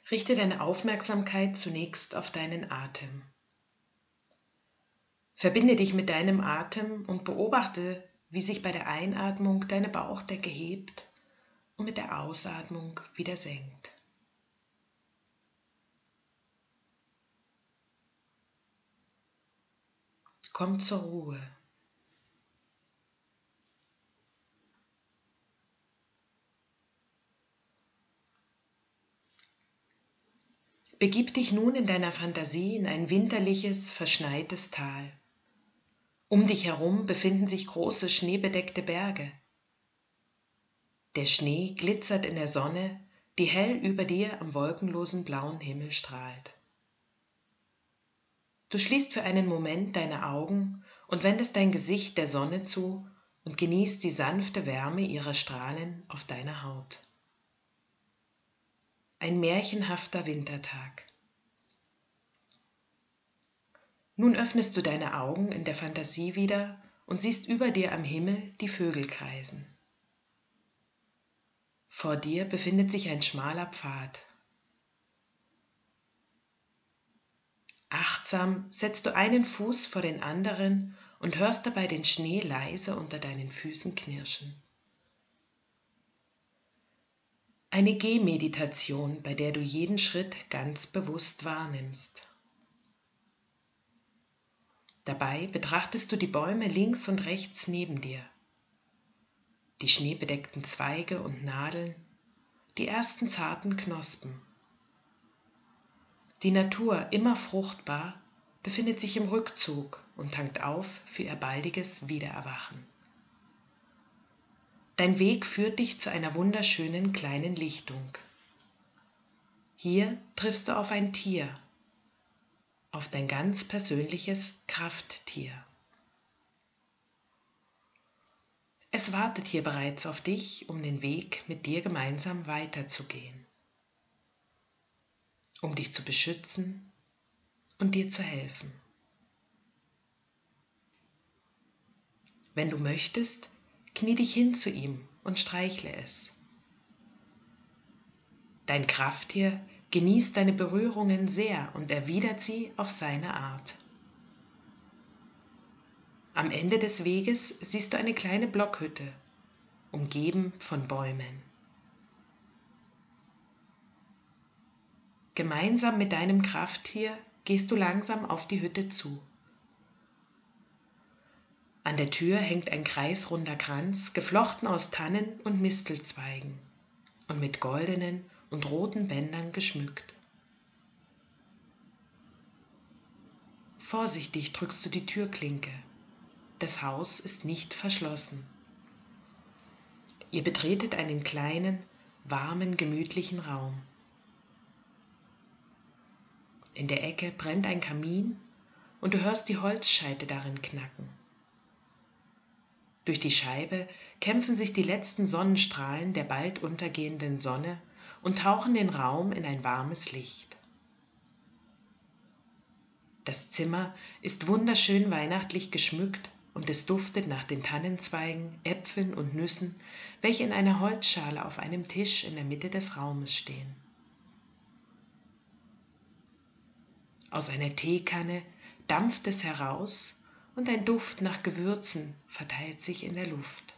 Richte deine Aufmerksamkeit zunächst auf deinen Atem. Verbinde dich mit deinem Atem und beobachte, wie sich bei der Einatmung deine Bauchdecke hebt und mit der Ausatmung wieder senkt. Komm zur Ruhe. Begib dich nun in deiner Fantasie in ein winterliches, verschneites Tal. Um dich herum befinden sich große schneebedeckte Berge. Der Schnee glitzert in der Sonne, die hell über dir am wolkenlosen blauen Himmel strahlt. Du schließt für einen Moment deine Augen und wendest dein Gesicht der Sonne zu und genießt die sanfte Wärme ihrer Strahlen auf deiner Haut. Ein märchenhafter Wintertag. Nun öffnest du deine Augen in der Fantasie wieder und siehst über dir am Himmel die Vögel kreisen. Vor dir befindet sich ein schmaler Pfad. Achtsam setzt du einen Fuß vor den anderen und hörst dabei den Schnee leise unter deinen Füßen knirschen. Eine Gehmeditation, bei der du jeden Schritt ganz bewusst wahrnimmst. Dabei betrachtest du die Bäume links und rechts neben dir, die schneebedeckten Zweige und Nadeln, die ersten zarten Knospen. Die Natur, immer fruchtbar, befindet sich im Rückzug und tankt auf für ihr baldiges Wiedererwachen. Dein Weg führt dich zu einer wunderschönen kleinen Lichtung. Hier triffst du auf ein Tier, auf dein ganz persönliches Krafttier. Es wartet hier bereits auf dich, um den Weg mit dir gemeinsam weiterzugehen, um dich zu beschützen und dir zu helfen. Wenn du möchtest, knie dich hin zu ihm und streichle es. Dein Krafttier genießt deine Berührungen sehr und erwidert sie auf seine Art. Am Ende des Weges siehst du eine kleine Blockhütte, umgeben von Bäumen. Gemeinsam mit deinem Krafttier gehst du langsam auf die Hütte zu. An der Tür hängt ein kreisrunder Kranz, geflochten aus Tannen und Mistelzweigen und mit goldenen und roten Bändern geschmückt. Vorsichtig drückst du die Türklinke. Das Haus ist nicht verschlossen. Ihr betretet einen kleinen, warmen, gemütlichen Raum. In der Ecke brennt ein Kamin und du hörst die Holzscheite darin knacken. Durch die Scheibe kämpfen sich die letzten Sonnenstrahlen der bald untergehenden Sonne und tauchen den Raum in ein warmes Licht. Das Zimmer ist wunderschön weihnachtlich geschmückt und es duftet nach den Tannenzweigen, Äpfeln und Nüssen, welche in einer Holzschale auf einem Tisch in der Mitte des Raumes stehen. Aus einer Teekanne dampft es heraus und ein Duft nach Gewürzen verteilt sich in der Luft.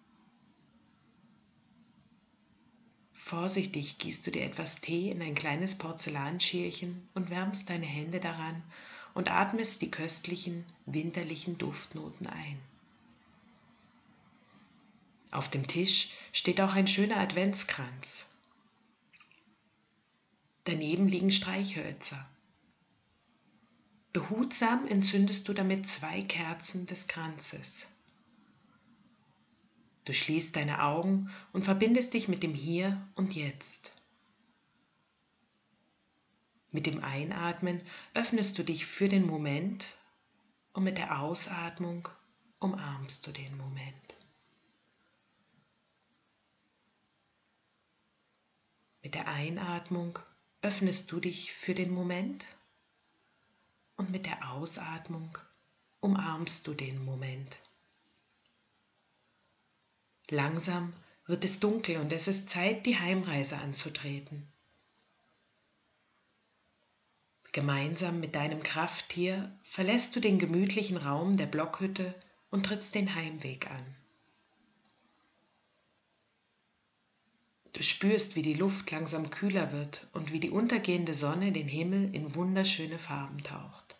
Vorsichtig gießt du dir etwas Tee in ein kleines Porzellanschälchen und wärmst deine Hände daran und atmest die köstlichen, winterlichen Duftnoten ein. Auf dem Tisch steht auch ein schöner Adventskranz. Daneben liegen Streichhölzer. Behutsam entzündest du damit 2 Kerzen des Kranzes. Du schließt deine Augen und verbindest dich mit dem Hier und Jetzt. Mit dem Einatmen öffnest du dich für den Moment und mit der Ausatmung umarmst du den Moment. Mit der Einatmung öffnest du dich für den Moment und mit der Ausatmung umarmst du den Moment. Langsam wird es dunkel und es ist Zeit, die Heimreise anzutreten. Gemeinsam mit deinem Krafttier verlässt du den gemütlichen Raum der Blockhütte und trittst den Heimweg an. Du spürst, wie die Luft langsam kühler wird und wie die untergehende Sonne den Himmel in wunderschöne Farben taucht.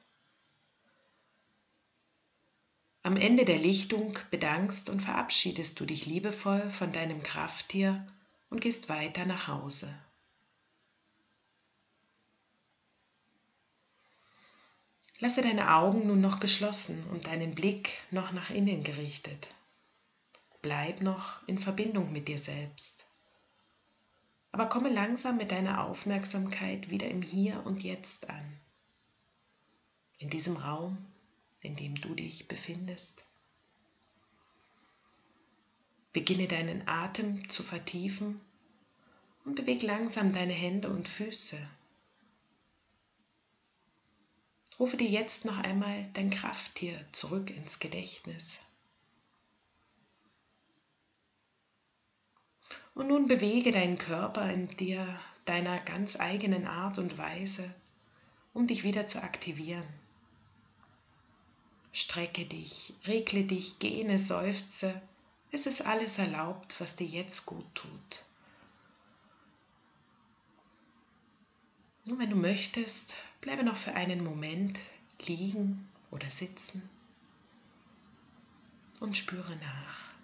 Am Ende der Lichtung bedankst und verabschiedest du dich liebevoll von deinem Krafttier und gehst weiter nach Hause. Lasse deine Augen nun noch geschlossen und deinen Blick noch nach innen gerichtet. Bleib noch in Verbindung mit dir selbst. Aber komme langsam mit deiner Aufmerksamkeit wieder im Hier und Jetzt an. In diesem Raum, in dem du dich befindest. Beginne deinen Atem zu vertiefen und beweg langsam deine Hände und Füße. Rufe dir jetzt noch einmal dein Krafttier zurück ins Gedächtnis. Und nun bewege deinen Körper in dir deiner ganz eigenen Art und Weise, um dich wieder zu aktivieren. Strecke dich, regle dich, gähne, seufze. Es ist alles erlaubt, was dir jetzt gut tut. Und wenn du möchtest, bleibe noch für einen Moment liegen oder sitzen und spüre nach.